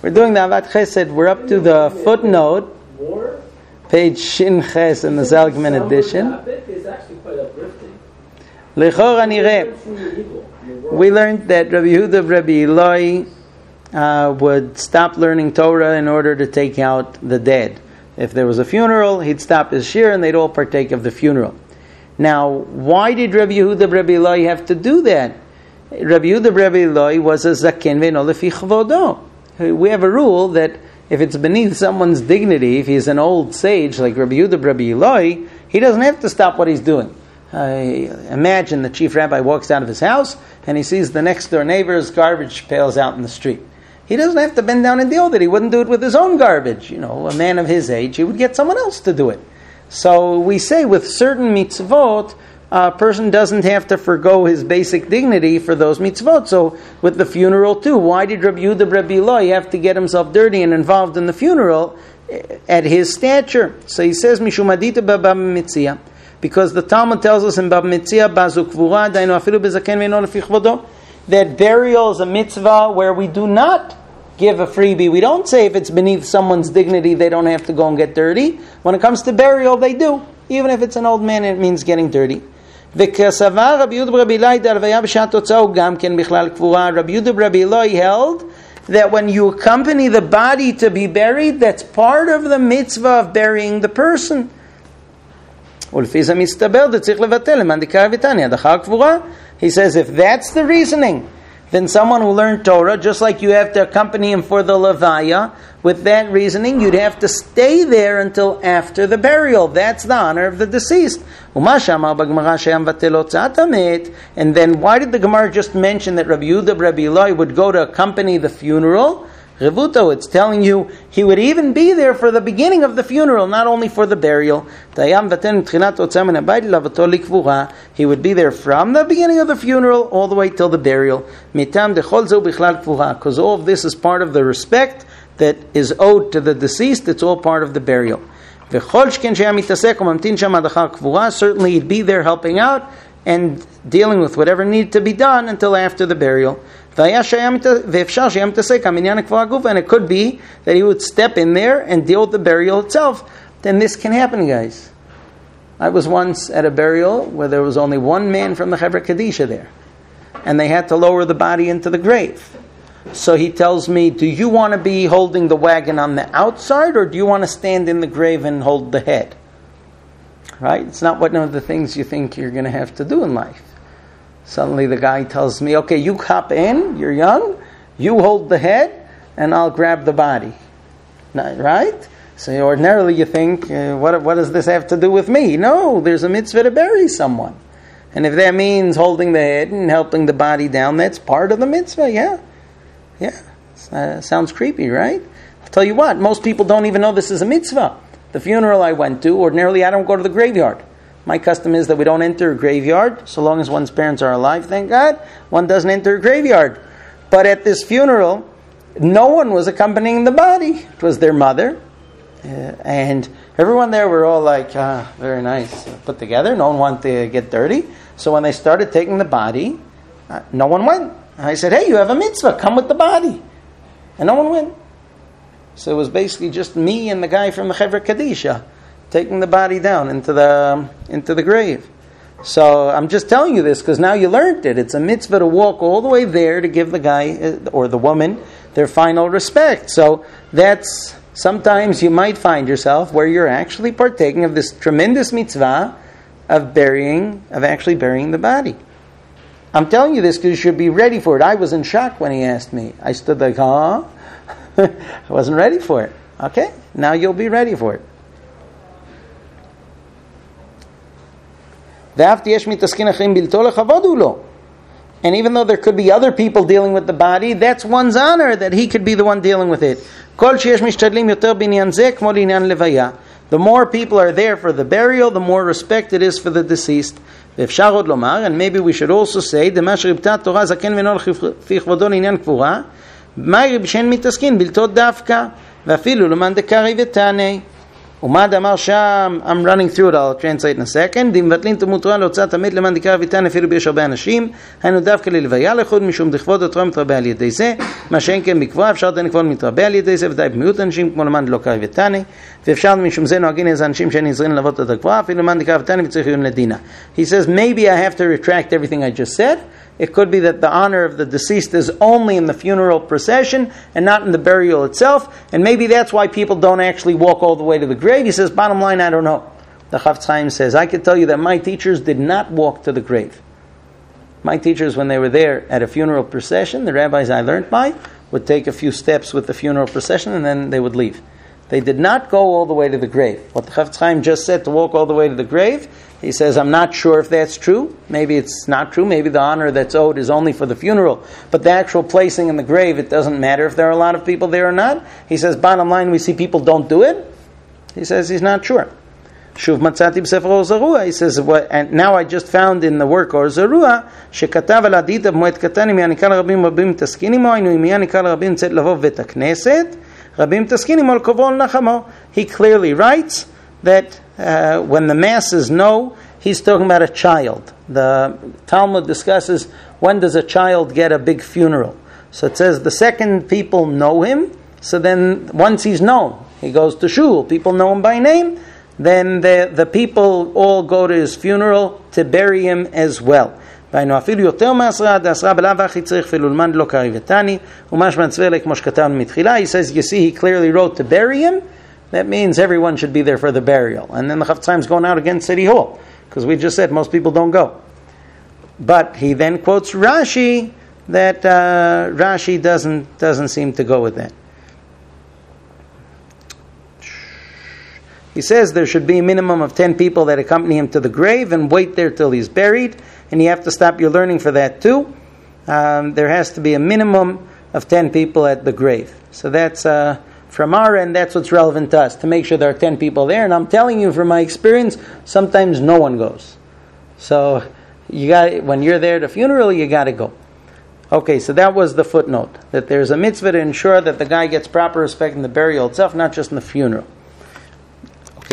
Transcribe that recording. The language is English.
We're doing the Avat Chesed. We're up to the footnote, page Shin Ches in the Zalgman edition. Lechor Hanireh. We learned that Rabbi Yehuda of Rabbi Eloi would stop learning Torah in order to take out the dead. If there was a funeral, he'd stop his shir and they'd all partake of the funeral. Now, why did Rabbi Yehuda of Rabbi Eloi have to do that? Rabbi Yehuda of Rabbi Eloi was a zaken ve'no lefi chavodo. We have a rule that if it's beneath someone's dignity, if he's an old sage like Rabbi Yehuda of Rabbi Eloi, he doesn't have to stop what he's doing. Imagine the chief rabbi walks out of his house and he sees the next door neighbor's garbage pails out in the street. He doesn't have to bend down and deal with it. He wouldn't do it with his own garbage. You know, a man of his age, he would get someone else to do it. So we say with certain mitzvot, a person doesn't have to forgo his basic dignity for those mitzvot. So with the funeral too, why did Rabbi Yehuda Rabbi Eloi have to get himself dirty and involved in the funeral at his stature? So he says, Mishum adita b'Bava Metzia, because the Talmud tells us in Bava Metzia, Bazu Kvura, dainu afilu bezaken ve'no lefi chavodo, that burial is a mitzvah where we do not give a freebie. We don't say if it's beneath someone's dignity they don't have to go and get dirty. When it comes to burial, they do. Even if it's an old man, it means getting dirty. Rabbi Yehuda Rabbi Eloi held that when you accompany the body to be buried, that's part of the mitzvah of burying the person. He says if that's the reasoning, then someone who learned Torah, just like you have to accompany him for the Levaya, with that reasoning, you'd have to stay there until after the burial. That's the honor of the deceased. And then why did the Gemara just mention that Rabbi Yehuda Rabbi Eloi would go to accompany the funeral? Revuto, it's telling you he would even be there for the beginning of the funeral, not only for the burial. He would be there from the beginning of the funeral all the way till the burial. Because all of this is part of the respect that is owed to the deceased. It's all part of the burial. Certainly he'd be there helping out and dealing with whatever needed to be done until after the burial. And it could be that he would step in there and deal with the burial itself. Then this can happen, guys. I was once at a burial where there was only one man from the Chevra Kadisha there, and they had to lower the body into the grave. So he tells me, do you want to be holding the wagon on the outside, or do you want to stand in the grave and hold the head? Right? It's not one of the things you think you're going to have to do in life. Suddenly the guy tells me, okay, you hop in, you're young, you hold the head, and I'll grab the body. Right? So ordinarily you think, what does this have to do with me? No, there's a mitzvah to bury someone. And if that means holding the head and helping the body down, that's part of the mitzvah, yeah. Sounds creepy, right? I'll tell you what, most people don't even know this is a mitzvah. The funeral I went to, ordinarily I don't go to the graveyard. My custom is that we don't enter a graveyard, so long as one's parents are alive, thank God, one doesn't enter a graveyard. But at this funeral, no one was accompanying the body. It was their mother. And everyone there were all like, very nice, put together. No one wanted to get dirty. So when they started taking the body, no one went. I said, hey, you have a mitzvah, come with the body. And no one went. So it was basically just me and the guy from the Chevra Kadisha taking the body down into the grave. So I'm just telling you this because now you learned it. It's a mitzvah to walk all the way there to give the guy or the woman their final respect. So that's, sometimes you might find yourself where you're actually partaking of this tremendous mitzvah of actually burying the body. I'm telling you this because you should be ready for it. I was in shock when he asked me. I stood like, I wasn't ready for it. Okay, now you'll be ready for it. And even though there could be other people dealing with the body, that's one's honor that he could be the one dealing with it. The more people are there for the burial, the more respect it is for the deceased. And maybe we should also say, Umad Amar Sham, I'm running through it, I'll translate in a second. אם מבטלים תלמוד תורה להוצאת המת למען דקרא וטען אפילו ביש הרבה אנשים, היינו דווקא ללוויה לחוד משום דכבוד התורה מתרבה על ידי זה, מה שאין כן בקבוע, אפשר דן לכבוד מתרבה על ידי זה, ודאי במיעוט אנשים כמו למען דלא קרא וטעני, ואפשר משום זה נוהגים איזה אנשים שאין נזרין ללוות את הקבוע, אפילו למען דקרא וטעני וצריך עיון לדינה. He says, maybe I have to retract everything I just said. It could be that the honor of the deceased is only in the funeral procession and not in the burial itself, and maybe that's why people don't actually walk all the way to the grave. He says, bottom line, I don't know. The Chafetz Chaim says, I can tell you that my teachers did not walk to the grave. My teachers, when they were there at a funeral procession, the rabbis I learned by, would take a few steps with the funeral procession and then they would leave. They did not go all the way to the grave. What the Chafetz Chaim just said, to walk all the way to the grave, he says, I'm not sure if that's true. Maybe it's not true. Maybe the honor that's owed is only for the funeral. But the actual placing in the grave, it doesn't matter if there are a lot of people there or not. He says, bottom line, we see people don't do it. He says he's not sure. Shuv matzati b'sefer Or Zarua. He says, and now I just found in the work Or Zarua, shekatav al adita b'moed katani mi'anikal rabim rabim taskinimo, inu mi'anikal rabim tzet lavov vet hakneset, rabim taskinimo l'kovol nachamo. He clearly writes that when the masses know, he's talking about a child. The Talmud discusses when does a child get a big funeral. So it says the second people know him, so then once he's known, he goes to shul, people know him by name, then the people all go to his funeral to bury him as well. והיינו אפילו יותר מעשרה, דעשרה בלאו הכי צריך פילולמן לא קרעי ותני, ומשמע צווה לי כמו שכתבנו מתחילה. He says, you see, he clearly wrote to bury him. That means everyone should be there for the burial. And then the Chafetz Chaim's going out against City Hall, because we just said most people don't go. But he then quotes Rashi, that Rashi doesn't seem to go with that. He says there should be a minimum of 10 people that accompany him to the grave and wait there till he's buried, and you have to stop your learning for that too. There has to be a minimum of 10 people at the grave. So that's from our end, that's what's relevant to us, to make sure there are 10 people there. And I'm telling you from my experience, sometimes no one goes. So when you're there at a funeral, you got to go. Okay, so that was the footnote, that there's a mitzvah to ensure that the guy gets proper respect in the burial itself, not just in the funeral.